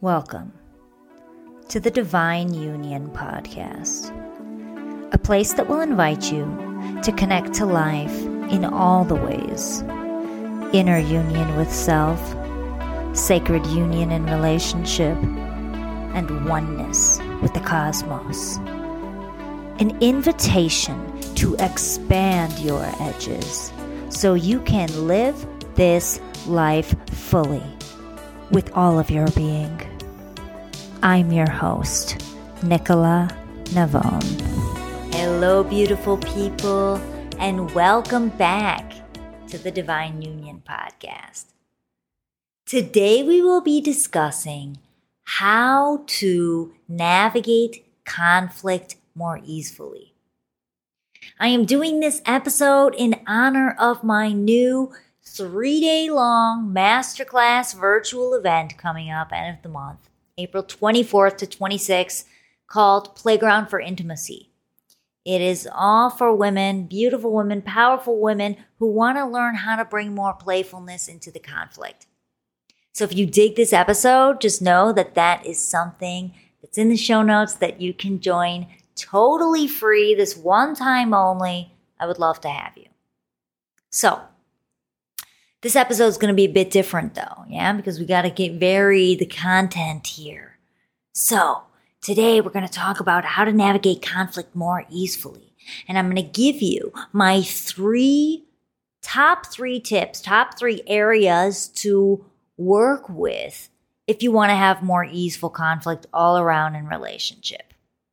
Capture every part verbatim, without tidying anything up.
Welcome to the Divine Union Podcast, a place that will invite you to connect to life in all the ways: inner union with self, sacred union in relationship, and oneness with the cosmos. An invitation to expand your edges so you can live this life fully with all of your being. I'm your host, Nicola Navone. Hello, beautiful people, and welcome back to the Divine Union Podcast. Today we will be discussing how to navigate conflict more easily. I am doing this episode in honor of my new three-day-long masterclass virtual event coming up end of the month, April twenty-fourth to twenty-sixth, called Playground for Intimacy. It is all for women, beautiful women, powerful women who want to learn how to bring more playfulness into the conflict. So if you dig this episode, just know that that is something that's in the show notes that you can join totally free, this one time only. I would love to have you. So this episode is going to be a bit different though, yeah, because we got to get vary the content here. So today we're going to talk about how to navigate conflict more easily. And I'm going to give you my three, top three tips, top three areas to work with if you want to have more easeful conflict all around in relationship.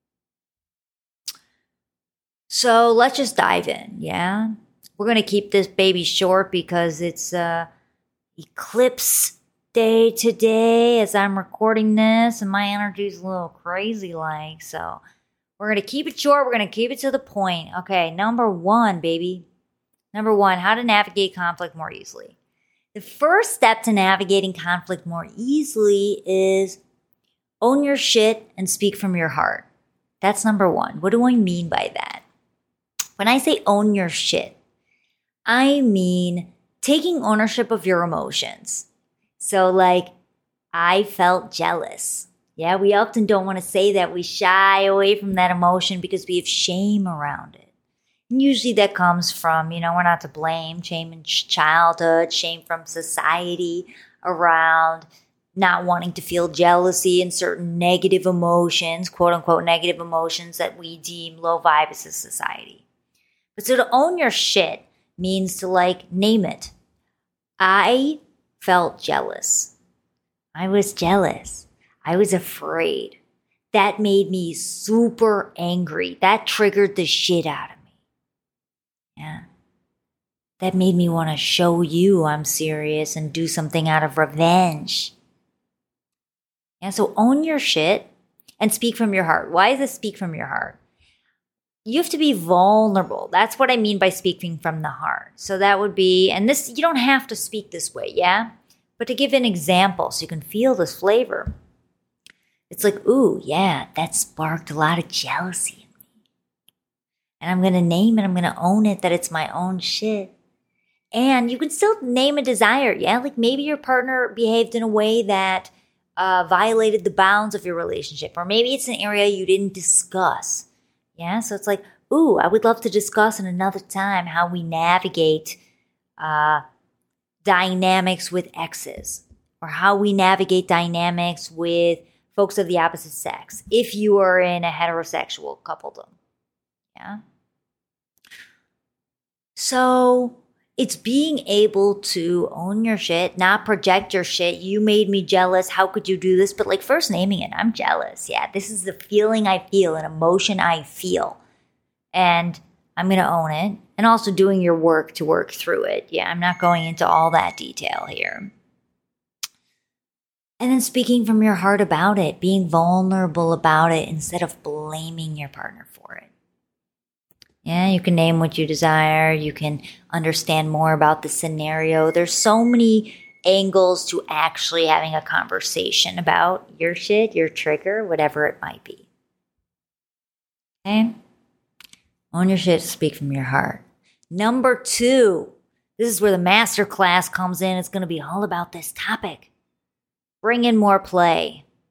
So let's just dive in, yeah? We're going to keep this baby short because it's uh, eclipse day today as I'm recording this, and my energy's a little crazy like. So we're going to keep it short. We're going to keep it to the point. Okay, number one, baby. Number one, how to navigate conflict more easily. The first step to navigating conflict more easily is own your shit and speak from your heart. That's number one. What do I mean by that? When I say own your shit, I mean taking ownership of your emotions. So like, I felt jealous. Yeah, we often don't want to say that. We shy away from that emotion because we have shame around it. And usually that comes from, you know, we're not to blame, shame in childhood, shame from society around not wanting to feel jealousy and certain negative emotions, quote unquote negative emotions that we deem low vibe as a society. But so to own your shit means to like name it. I felt jealous. I was jealous. I was afraid. That made me super angry. That triggered the shit out of me. Yeah. That made me want to show you I'm serious and do something out of revenge. Yeah, so own your shit and speak from your heart. Why is this speak from your heart? You have to be vulnerable. That's what I mean by speaking from the heart. So that would be, and this, you don't have to speak this way, yeah? But to give an example so you can feel this flavor. It's like, ooh, yeah, that sparked a lot of jealousy in me. And I'm going to name it, I'm going to own it, that it's my own shit. And you can still name a desire, yeah? Like maybe your partner behaved in a way that uh, violated the bounds of your relationship. Or maybe it's an area you didn't discuss. Yeah, so it's like, ooh, I would love to discuss in another time how we navigate uh, dynamics with exes, or how we navigate dynamics with folks of the opposite sex, if you are in a heterosexual coupledom. Yeah. So it's being able to own your shit, not project your shit. You made me jealous. How could you do this? But like first naming it, I'm jealous. Yeah, this is the feeling I feel, an emotion I feel. And I'm going to own it. And also doing your work to work through it. Yeah, I'm not going into all that detail here. And then speaking from your heart about it, being vulnerable about it instead of blaming your partner for it. Yeah, you can name what you desire. You can understand more about the scenario. There's so many angles to actually having a conversation about your shit, your trigger, whatever it might be. Okay? Own your shit, speak from your heart. Number two, this is where the master class comes in. It's going to be all about this topic. Bring in more play.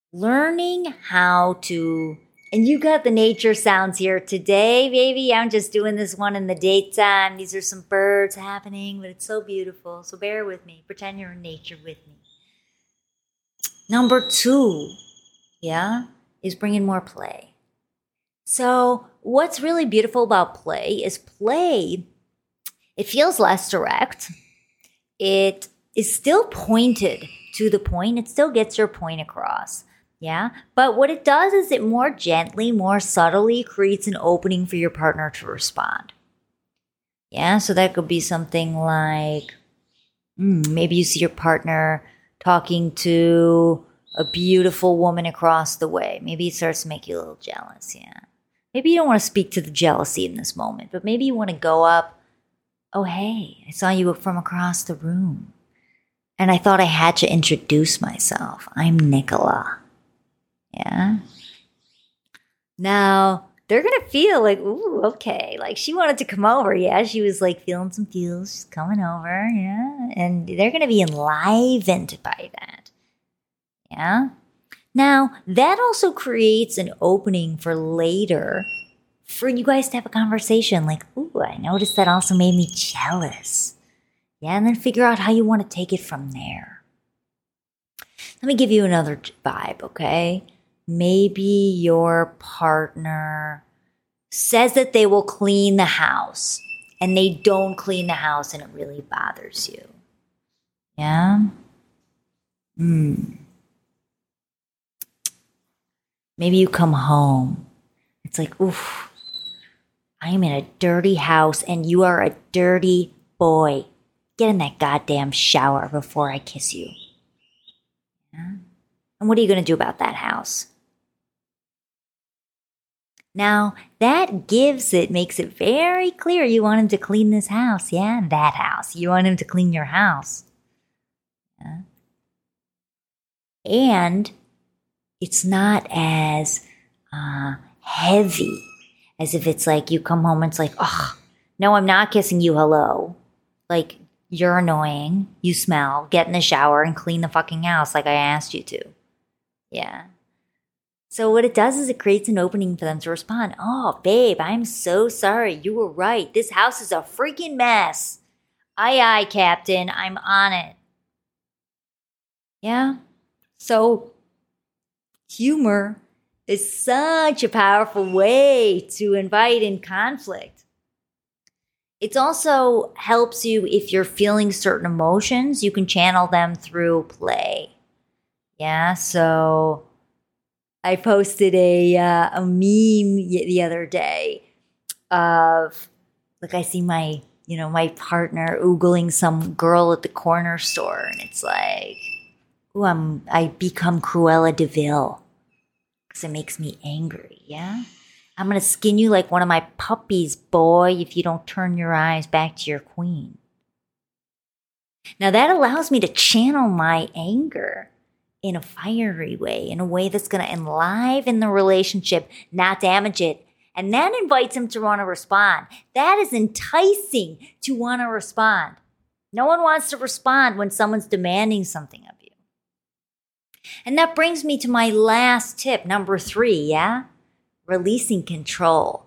learning how to, and you got the nature sounds here today, baby. I'm just doing this one in the daytime. These are some birds happening, but it's so beautiful. So bear with me. Pretend you're in nature with me. Number two, yeah, is bringing more play. So what's really beautiful about play is play, it feels less direct. It is still pointed to the point. It still gets your point across. Yeah. But what it does is it more gently, more subtly creates an opening for your partner to respond. Yeah. So that could be something like mm, maybe you see your partner talking to a beautiful woman across the way. Maybe it starts to make you a little jealous. Yeah. Maybe you don't want to speak to the jealousy in this moment, but maybe you want to go up. Oh, hey, I saw you from across the room. And I thought I had to introduce myself. I'm Nicola. Yeah. Now, they're going to feel like, ooh, okay. Like she wanted to come over. Yeah. She was like feeling some feels. She's coming over. Yeah. And they're going to be enlivened by that. Yeah. Now, that also creates an opening for later for you guys to have a conversation like, ooh, I noticed that also made me jealous. Yeah, and then figure out how you want to take it from there. Let me give you another vibe, okay? Maybe your partner says that they will clean the house and they don't clean the house and it really bothers you. Yeah? Hmm. Maybe you come home. It's like, oof, I am in a dirty house and you are a dirty boy. Get in that goddamn shower before I kiss you. Yeah? And what are you going to do about that house? Now, that gives it, makes it very clear you want him to clean this house. Yeah, that house. You want him to clean your house. Yeah? And it's not as uh, heavy as if it's like you come home and it's like, oh, no, I'm not kissing you. Hello. Like, you're annoying. You smell. Get in the shower and clean the fucking house like I asked you to. Yeah. So what it does is it creates an opening for them to respond. Oh, babe, I'm so sorry. You were right. This house is a freaking mess. Aye, aye, Captain. I'm on it. Yeah. So humor is such a powerful way to invite in conflict. It also helps you if you're feeling certain emotions, you can channel them through play. Yeah, so I posted a uh, a meme the other day of, like, I see my, you know, my partner oogling some girl at the corner store, and it's like, ooh, I'm, I become Cruella de Vil because it makes me angry, yeah? I'm going to skin you like one of my puppies, boy, if you don't turn your eyes back to your queen. Now that allows me to channel my anger in a fiery way, in a way that's going to enliven the relationship, not damage it. And that invites him to want to respond. That is enticing to want to respond. No one wants to respond when someone's demanding something of you. And that brings me to my last tip, number three, yeah? Releasing control.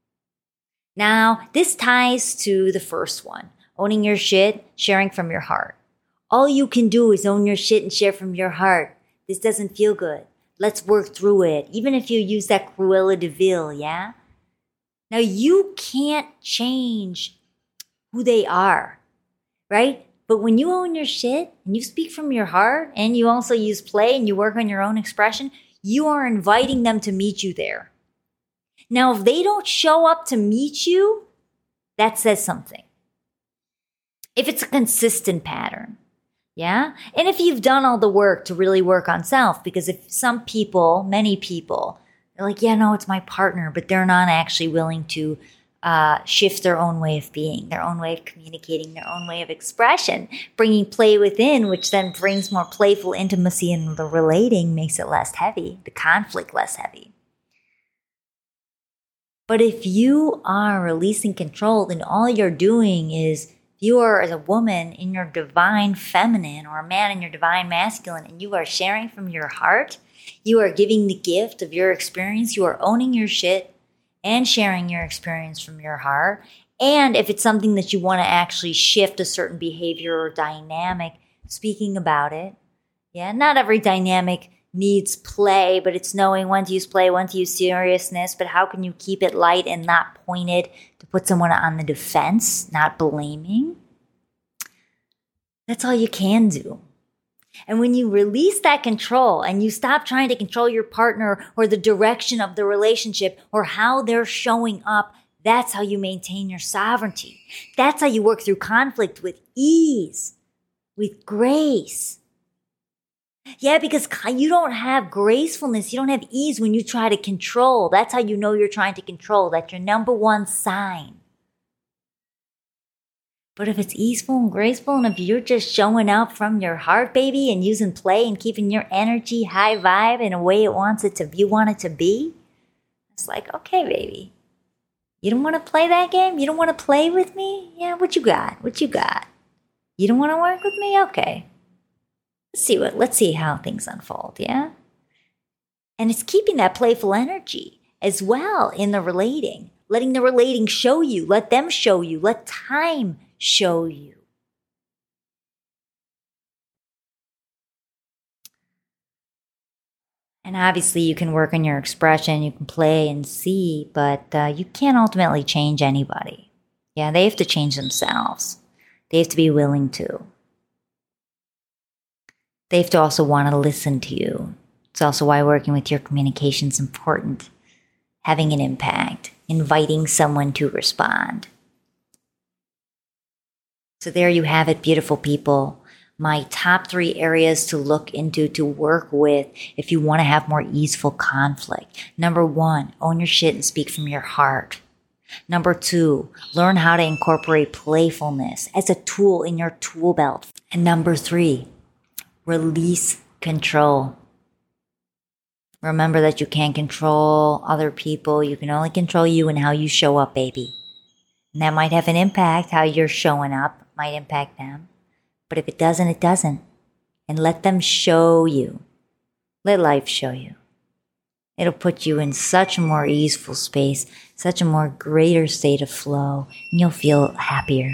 Now, this ties to the first one, owning your shit, sharing from your heart. All you can do is own your shit and share from your heart. This doesn't feel good. Let's work through it. Even if you use that Cruella de Vil, yeah? Now, you can't change who they are, right? But when you own your shit and you speak from your heart and you also use play and you work on your own expression, you are inviting them to meet you there. Now, if they don't show up to meet you, that says something. If it's a consistent pattern, yeah? And if you've done all the work to really work on self, because if some people, many people, they're like, yeah, no, it's my partner, but they're not actually willing to uh, shift their own way of being, their own way of communicating, their own way of expression, bringing play within, which then brings more playful intimacy in the relating, makes it less heavy, the conflict less heavy. But if you are releasing control, then all you're doing is If you are as a woman in your divine feminine or a man in your divine masculine and you are sharing from your heart, you are giving the gift of your experience, you are owning your shit and sharing your experience from your heart. And if it's something that you want to actually shift a certain behavior or dynamic, speaking about it. Yeah, not every dynamic needs play, but it's knowing when to use play, when to use seriousness, but how can you keep it light and not pointed to put someone on the defense, not blaming? That's all you can do. And when you release that control and you stop trying to control your partner or the direction of the relationship or how they're showing up, that's how you maintain your sovereignty. That's how you work through conflict with ease, with grace. Yeah, because you don't have gracefulness, you don't have ease when you try to control. That's how you know you're trying to control. That's your number one sign. But if it's easeful and graceful, and if you're just showing up from your heart, baby, and using play and keeping your energy high vibe in a way it wants it to, you want it to be, it's like, okay, baby, you don't want to play that game? You don't want to play with me? Yeah, what you got? What you got? You don't want to work with me? Okay. Let's see what, let's see how things unfold, yeah? And it's keeping that playful energy as well in the relating, letting the relating show you, let them show you, let time show you. And obviously you can work on your expression, you can play and see, but uh, you can't ultimately change anybody. Yeah, they have to change themselves. They have to be willing to. They have to also want to listen to you. It's also why working with your communication is important. Having an impact, inviting someone to respond. So there you have it, beautiful people. My top three areas to look into, to work with if you want to have more easeful conflict. Number one, own your shit and speak from your heart. Number two, learn how to incorporate playfulness as a tool in your tool belt. And number three, release control. Remember that you can't control other people. You can only control you and how you show up, baby. And that might have an impact. How you're showing up might impact them. But if it doesn't, it doesn't. And let them show you. Let life show you. It'll put you in such a more easeful space, such a more greater state of flow, and you'll feel happier.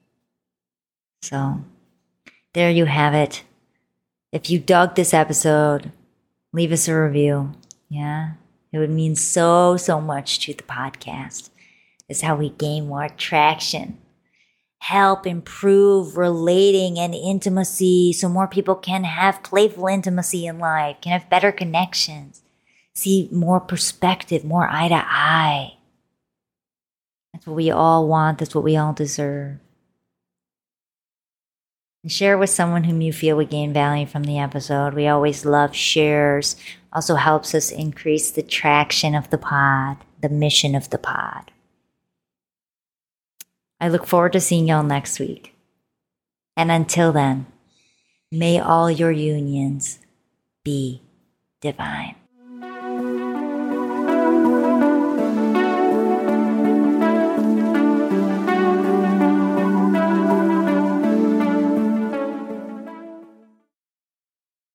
So, there you have it. If you dug this episode, leave us a review. Yeah, it would mean so, so much to the podcast. It's how we gain more traction. Help improve relating and intimacy so more people can have playful intimacy in life, can have better connections, see more perspective, more eye to eye. That's what we all want. That's what we all deserve. And share with someone whom you feel would gain value from the episode. We always love shares. Also helps us increase the traction of the pod, the mission of the pod. I look forward to seeing y'all next week. And until then, may all your unions be divine.